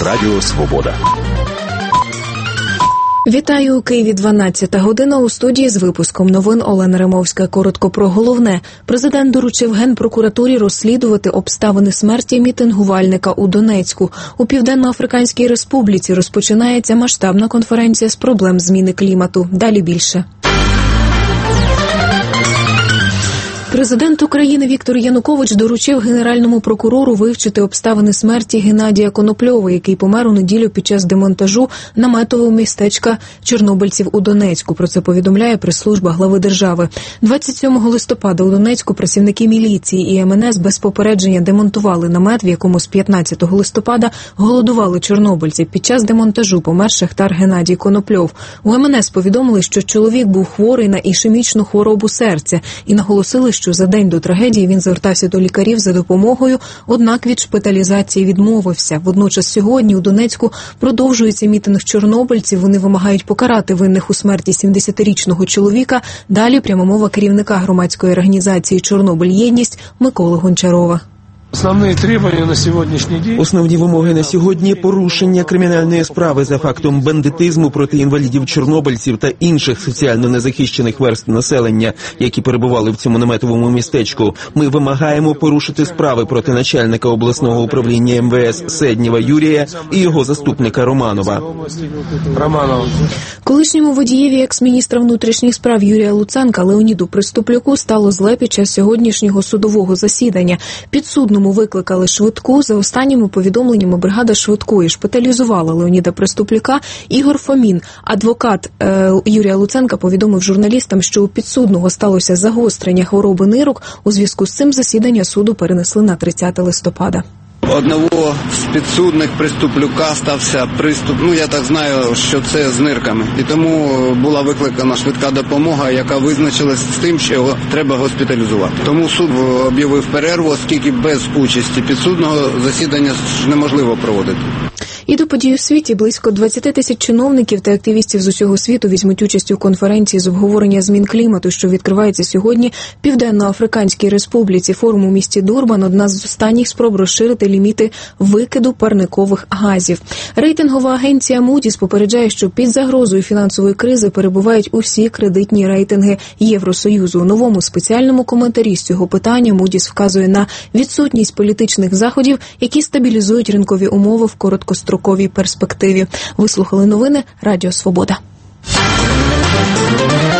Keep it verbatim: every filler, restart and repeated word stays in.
Радіо Свобода. Вітаю, у Києві дванадцята година, у студії з випуском новин Олена Римовська. Коротко про головне. Президент доручив Генпрокуратурі розслідувати обставини смерті мітингувальника у Донецьку. У Південно-Африканській Республіці розпочинається масштабна конференція з проблем зміни клімату. Далі більше. Президент України Віктор Янукович доручив Генеральному прокурору вивчити обставини смерті Геннадія Конопльова, який помер у неділю під час демонтажу наметового містечка чорнобильців у Донецьку. Про це повідомляє прес-служба глави держави. двадцять сьомого листопада у Донецьку працівники міліції і ем ен ес без попередження демонтували намет, в якому з п'ятнадцятого листопада голодували чорнобильці. Під час демонтажу помер шахтар Геннадій Конопльов. У ем ен ес повідомили, що чоловік був хворий на ішемічну хворобу серця і наголосили, що за день до трагедії він звертався до лікарів за допомогою, однак від шпиталізації відмовився. Водночас сьогодні у Донецьку продовжується мітинг чорнобильців. Вони вимагають покарати винних у смерті сімдесятирічного чоловіка. Далі пряма мова керівника громадської організації «Чорнобиль-Єдність» Миколи Гончарова. Основні требування на сьогоднішній день. Основні вимоги на сьогодні – порушення кримінальної справи за фактом бандитизму проти інвалідів-чорнобильців та інших соціально незахищених верств населення, які перебували в цьому наметовому містечку. Ми вимагаємо порушити справи проти начальника обласного управління ем ве ес Седнєва Юрія і його заступника Романова. Романов. Колишньому водієві екс-міністра внутрішніх справ Юрія Луценка Леоніду Приступлюку стало зле під час сьогоднішнього судового засідання. Підсудному викликали швидку. За останніми повідомленнями, бригада швидкої шпиталізувала Леоніда Приступлюка. Ігор Фомін, адвокат е, Юрія Луценка, повідомив журналістам, що у підсудного сталося загострення хвороби нирок. У зв'язку з цим засідання суду перенесли на тридцяте листопада. Одного з підсудних Приступлюка стався приступ, ну я так знаю, що це з нирками. І тому була викликана швидка допомога, яка визначилась з тим, що його треба госпіталізувати. Тому суд об'явив перерву, оскільки без участі підсудного засідання неможливо проводити. І до подій у світі близько двадцять тисяч чиновників та активістів з усього світу візьмуть участь у конференції з обговорення змін клімату, що відкривається сьогодні в Південно-Африканській Республіці. Форум у місті Дурбан – одна з останніх спроб розширити ліміти викиду парникових газів. Рейтингова агенція Moody's попереджає, що під загрозою фінансової кризи перебувають усі кредитні рейтинги Євросоюзу. У новому спеціальному коментарі з цього питання Moody's вказує на відсутність політичних заходів, які стабілізують ринкові умови в короткостроковій перспективі. Ви слухали новини Радіо Свобода.